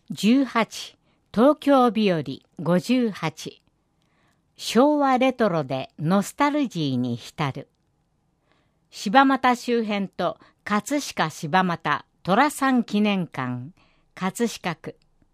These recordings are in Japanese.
18東京日和58昭和レトロでノスタルジーに浸る。柴又周辺と葛飾柴又寅さん記念館葛飾区。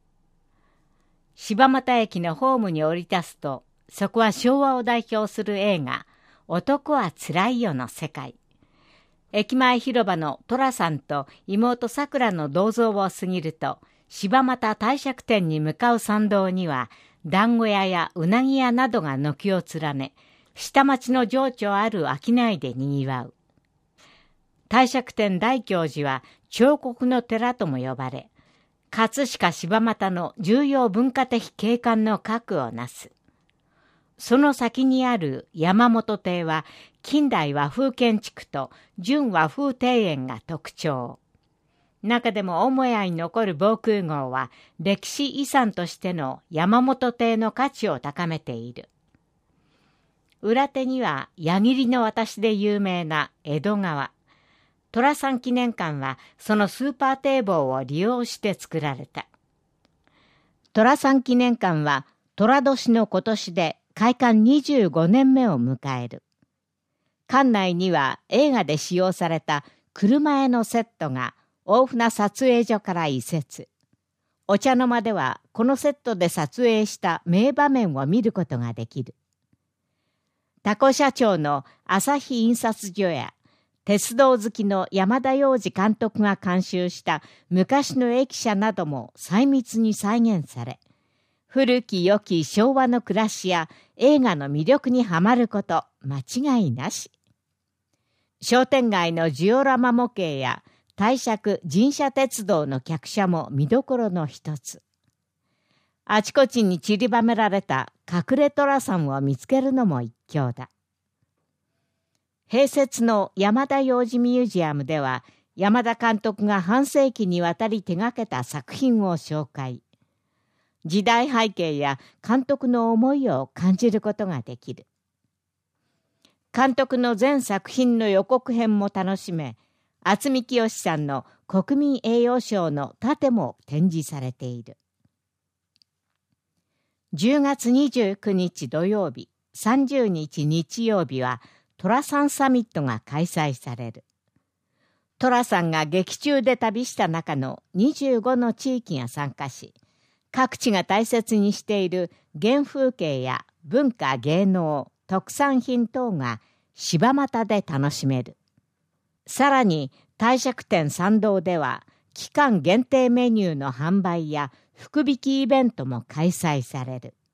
柴又駅のホームに降り立つと、そこは昭和を代表する映画男はつらいよの世界。駅前広場の寅さんと妹さくらの銅像を過ぎると、柴又帝釈天に向かう参道には団子屋やうなぎ屋などが軒を連ね、下町の情緒ある商いでにぎわう。帝釈天大教寺は彫刻の寺とも呼ばれ、葛飾柴又の重要文化的景観の核をなす。その先にある山本邸は近代和風建築と純和風庭園が特徴。中でも母屋に残る防空壕は歴史遺産としての山本邸の価値を高めている。裏手には矢切の渡しで有名な江戸川。寅さん記念館はそのスーパー堤防を利用して作られた。寅さん記念館は寅年の今年で開館25年目を迎える。館内には映画で使用された車絵のセットが大船撮影所から移設。お茶の間ではこのセットで撮影した名場面を見ることができる。多古社長の朝日印刷所や鉄道好きの山田洋次監督が監修した昔の駅舎なども細密に再現され、古き良き昭和の暮らしや映画の魅力にはまること間違いなし。商店街のジオラマ模型や帝釈神社鉄道の客車も見どころの一つ。あちこちに散りばめられた隠れ寅さんを見つけるのも一興だ。併設の山田洋次ミュージアムでは、山田監督が半世紀にわたり手がけた作品を紹介。時代背景や監督の思いを感じることができる。監督の全作品の予告編も楽しめ、渥美清さんの国民栄誉賞の盾も展示されている。10月29日土曜日、30日日曜日は寅さんサミットが開催される。寅さんが劇中で旅した中の25の地域が参加し、各地が大切にしている原風景や文化芸能、特産品等が柴又で楽しめる。さらに帝釈天参道では期間限定メニューの販売や福引きイベントも開催される。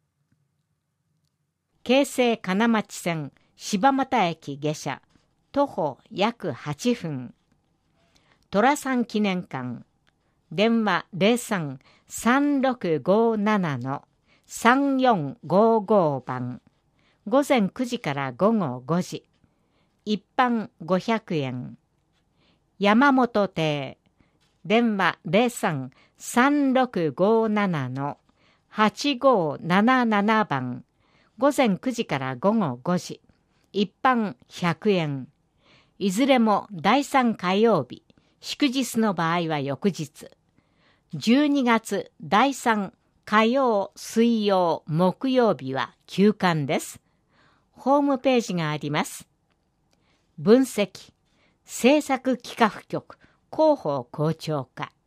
京成金町線柴又駅下車、徒歩約8分。寅さん記念館、電話03-3657-3455番、午前9時から午後5時、一般500円。山本邸、電話03-3657-8577番、午前9時から午後5時、一般100円。いずれも第3火曜日、祝日の場合は翌日。12月第3火曜、水曜、木曜日は休館です。ホームページがあります。分析、制作企画局広報校長課。